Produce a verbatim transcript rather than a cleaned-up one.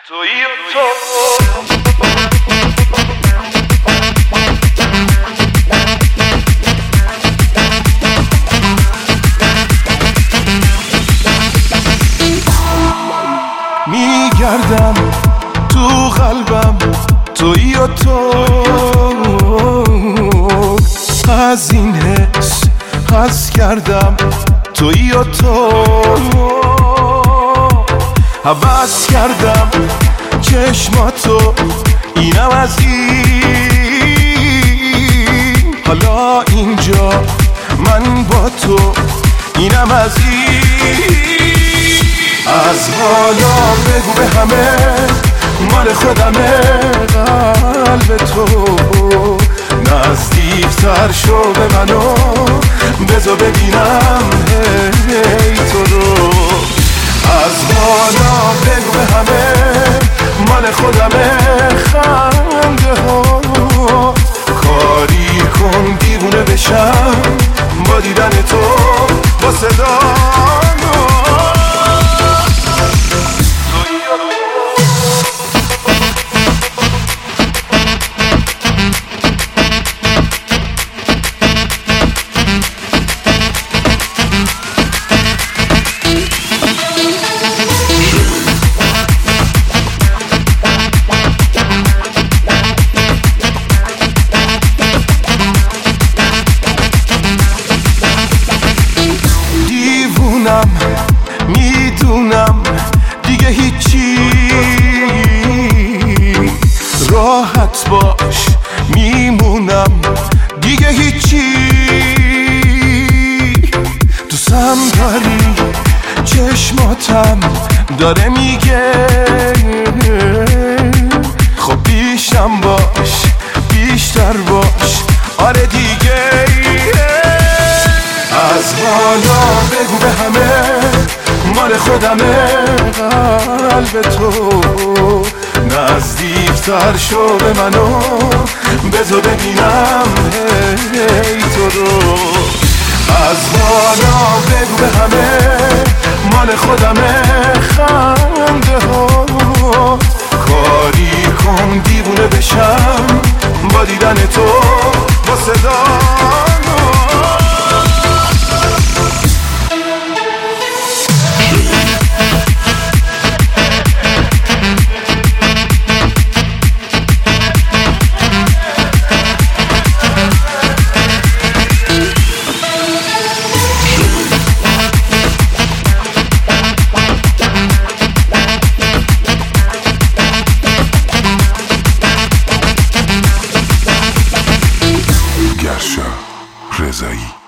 تویی تو میگردم تو قلبم، تویی و تو. از این حس حس کردم، تویی و تو. حوض کردم چشماتو، اینم از این. حالا اینجا من با تو، اینم از این. از حالا بگو به همه مال خودمه قلب تو. نزدیکتر شو به منو، بذار ببینم هی تو رو. از حالا بگو به همه مال خودمه خنده ها. کاری کن دیوونه بشم با دیدن تو، با صدا. میدونم دیگه هیچی، راحت باش میمونم دیگه هیچی. دوستم داری چشماتم داره میگه، خب بیشتر باش بیشتر باش آره دیگه. از حالا بگو به همه مال خودمه قلب تو. نزدیکتر شو به منو، بذار ببینم هی تو رو. از حالا بگو به همه مال خودمه خنده ها. کاری کن دیوونه بشم با دیدن تو، با صدا. گرشا رضایی.